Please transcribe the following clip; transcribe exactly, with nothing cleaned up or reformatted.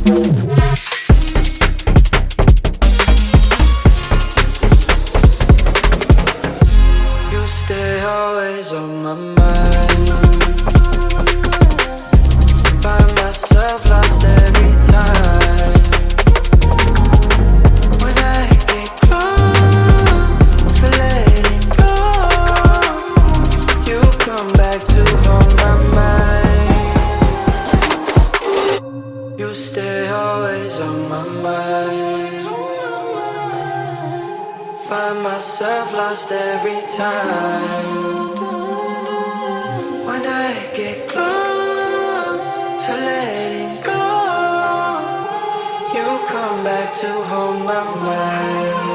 Stay always on my mind. Find myself lost every time. When I get close to letting go, you come back to hold my mind. You stay always on my mind. Find myself lost every time. When I get close to letting go, you come back to hold my mind.